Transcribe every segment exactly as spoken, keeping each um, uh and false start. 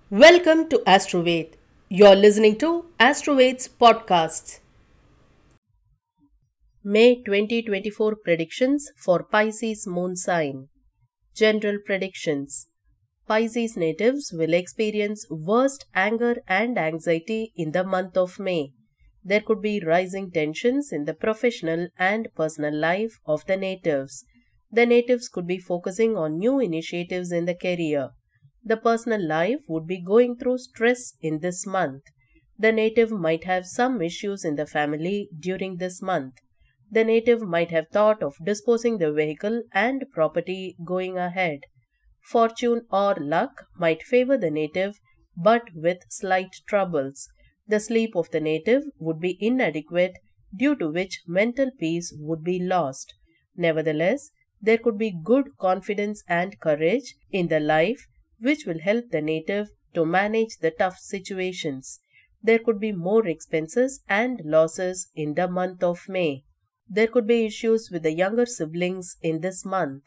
Welcome to Astroved. You're listening to Astroved's podcasts. May twenty twenty-four predictions for Pisces moon sign. General predictions. Pisces natives will experience worst anger and anxiety in the month of May. There could be rising tensions in the professional and personal life of the natives. The natives could be focusing on new initiatives in the career. The personal life would be going through stress in this month. The native might have some issues in the family during this month. The native might have thought of disposing the vehicle and property going ahead. Fortune or luck might favor the native, but with slight troubles. The sleep of the native would be inadequate, due to which mental peace would be lost. Nevertheless, there could be good confidence and courage in the life, which will help the native to manage the tough situations. There could be more expenses and losses in the month of May. There could be issues with the younger siblings in this month.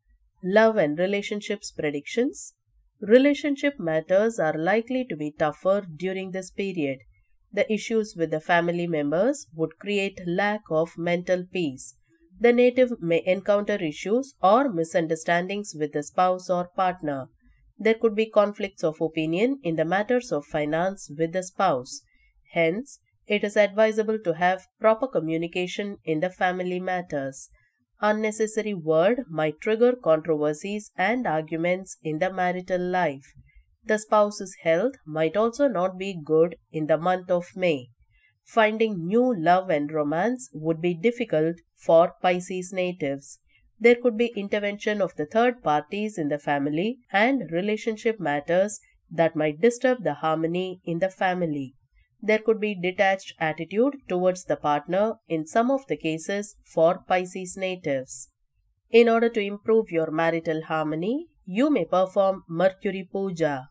Love and relationships predictions. Relationship matters are likely to be tougher during this period. The issues with the family members would create lack of mental peace. The native may encounter issues or misunderstandings with the spouse or partner. There could be conflicts of opinion in the matters of finance with the spouse. Hence, it is advisable to have proper communication in the family matters. Unnecessary word might trigger controversies and arguments in the marital life. The spouse's health might also not be good in the month of May. Finding new love and romance would be difficult for Pisces natives. There could be intervention of the third parties in the family and relationship matters that might disturb the harmony in the family. There could be detached attitude towards the partner in some of the cases for Pisces natives. In order to improve your marital harmony, you may perform Mercury Puja.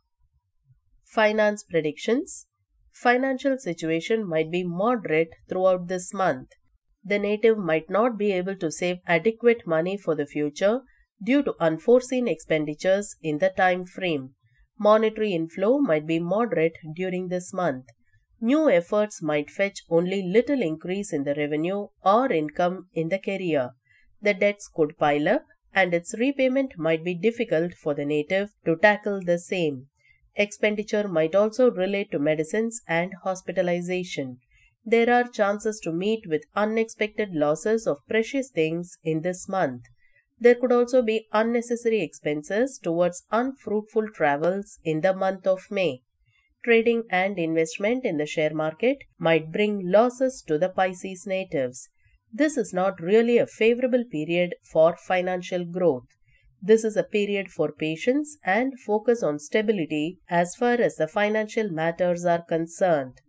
Finance predictions. Financial situation might be moderate throughout this month. The native might not be able to save adequate money for the future due to unforeseen expenditures in the time frame. Monetary inflow might be moderate during this month. New efforts might fetch only little increase in the revenue or income in the career. The debts could pile up and its repayment might be difficult for the native to tackle the same. Expenditure might also relate to medicines and hospitalization. There are chances to meet with unexpected losses of precious things in this month. There could also be unnecessary expenses towards unfruitful travels in the month of May. Trading and investment in the share market might bring losses to the Pisces natives. This is not really a favorable period for financial growth. This is a period for patience and focus on stability as far as the financial matters are concerned.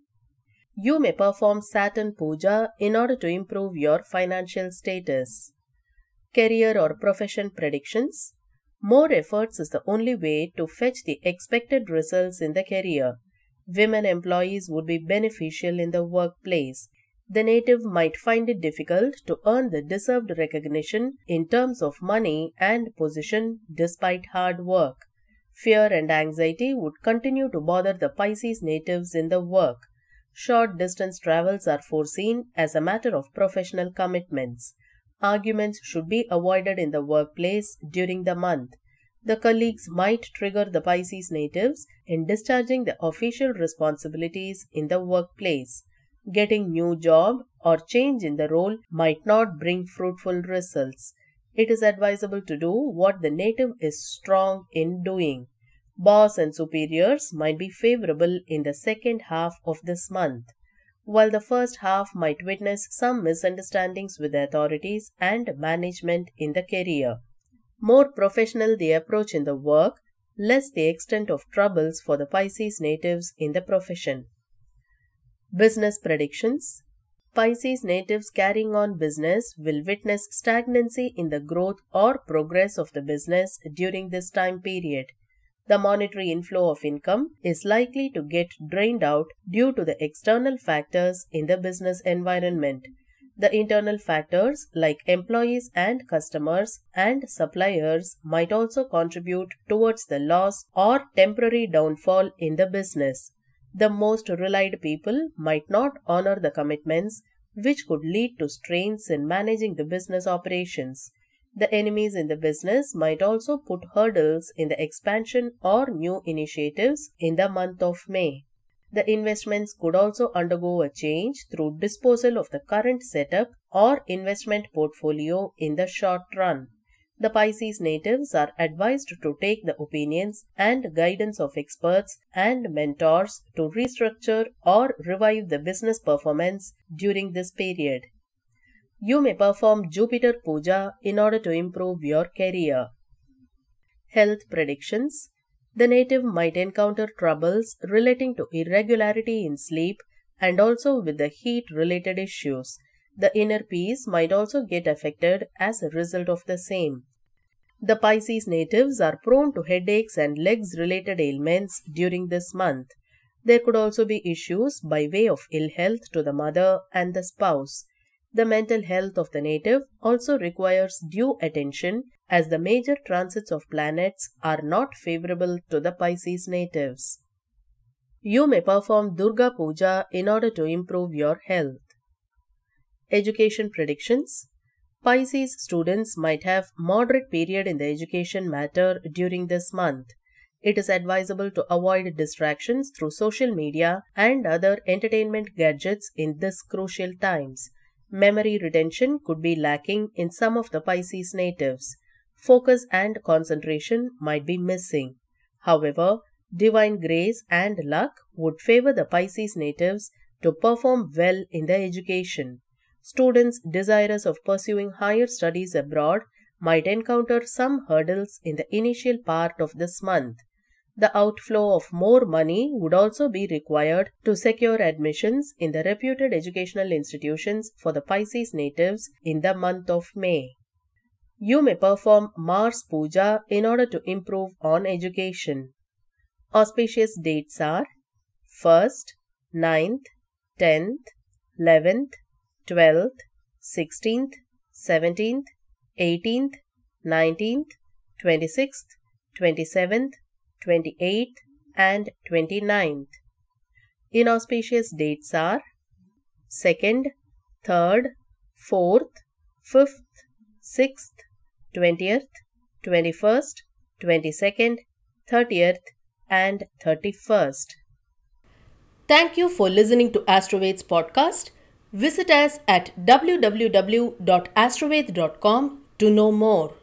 You may perform Saturn Puja in order to improve your financial status. Career or profession predictions. More efforts is the only way to fetch the expected results in the career. Women employees would be beneficial in the workplace. The native might find it difficult to earn the deserved recognition in terms of money and position despite hard work. Fear and anxiety would continue to bother the Pisces natives in the work. Short distance travels are foreseen as a matter of professional commitments. Arguments should be avoided in the workplace during the month. The colleagues might trigger the Pisces natives in discharging the official responsibilities in the workplace. Getting new job or change in the role might not bring fruitful results. It is advisable to do what the native is strong in doing. Boss and superiors might be favorable in the second half of this month, while the first half might witness some misunderstandings with the authorities and management in the career. More professional the approach in the work, less the extent of troubles for the Pisces natives in the profession. Business predictions. Pisces natives carrying on business will witness stagnancy in the growth or progress of the business during this time period. The monetary inflow of income is likely to get drained out due to the external factors in the business environment. The internal factors like employees and customers and suppliers might also contribute towards the loss or temporary downfall in the business. The most relied people might not honor the commitments, which could lead to strains in managing the business operations. The enemies in the business might also put hurdles in the expansion or new initiatives in the month of May. The investments could also undergo a change through disposal of the current setup or investment portfolio in the short run. The Pisces natives are advised to take the opinions and guidance of experts and mentors to restructure or revive the business performance during this period. You may perform Jupiter Puja in order to improve your career. Health predictions. The native might encounter troubles relating to irregularity in sleep and also with the heat-related issues. The inner peace might also get affected as a result of the same. The Pisces natives are prone to headaches and legs-related ailments during this month. There could also be issues by way of ill health to the mother and the spouse. The mental health of the native also requires due attention as the major transits of planets are not favorable to the Pisces natives. You may perform Durga Puja in order to improve your health. Education predictions. Pisces students might have moderate period in the education matter during this month. It is advisable to avoid distractions through social media and other entertainment gadgets in this crucial times. Memory retention could be lacking in some of the Pisces natives. Focus and concentration might be missing. However, divine grace and luck would favor the Pisces natives to perform well in their education. Students desirous of pursuing higher studies abroad might encounter some hurdles in the initial part of this month. The outflow of more money would also be required to secure admissions in the reputed educational institutions for the Pisces natives in the month of May. You may perform Mars Puja in order to improve on education. Auspicious dates are first, ninth, tenth, eleventh, twelfth, sixteenth, seventeenth, eighteenth, nineteenth, twenty-sixth, twenty-seventh, twenty-eighth and twenty-ninth. Inauspicious dates are second, third, fourth, fifth, sixth, twentieth, twenty-first, twenty-second, thirtieth and thirty-first. Thank you for listening to Astroveds podcast. Visit us at w w w dot astroved dot com to know more.